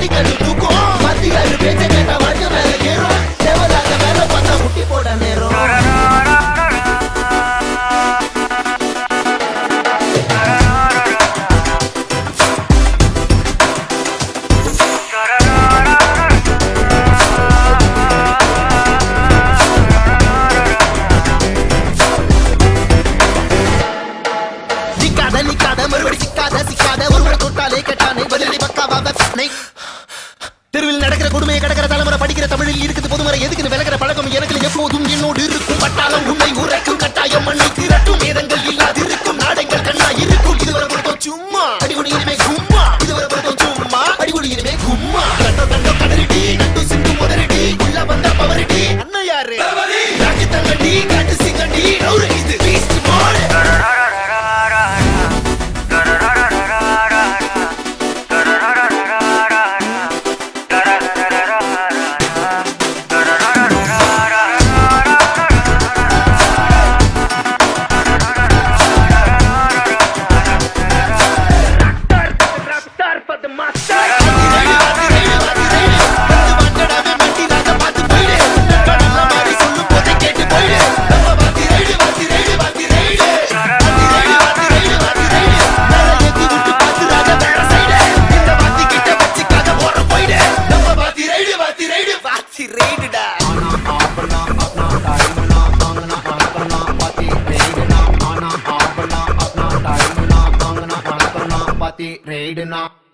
அடிக்கடி தூக்கும் மத்தியாரு பேச்ச கேட்ட வாழ்க்கை மேல ஏறும் தேவதாக்க மேல பார்த்தா முட்டி போட நேரம் நிக்காத மறுபடி சிக்காத ஒருவரை தொட்டாலே கேட்டானே பதிலடி பக்காவா தெருவில் நடக்கிற கொடுமையை கடக்கிற தலைமுறை படிக்கிற தமிழில் இருக்குது பொதுமுறை எதுக்குன்னு விலகிற பழக்கம் எனக்கு எப்போதும் என்னோடு இருக்கும் பட்டாளம் உண்மை உரைக்கும் கட்டாயம் மண்ணை திரட்டும் வேதங்கள் இல்லாது இருக்கும் நாடங்கள் கண்ணா இருக்கும் இதுவரை பொறுத்தோம் சும்மா அடிகுடி இனிமே கும்மா இதுவரை பொறுத்தோம் சும்மா அடிகுடி இனிமே கும்மா கண்டோ கதறிடி நட்டு சிந்து முதலிடி உள்ள வந்த பவரிடி அண்ணன் யாரு ராக்கி தங்கடி காட்டு சிங்கடி நவுறு இது பீஸ்ட் போடு Raid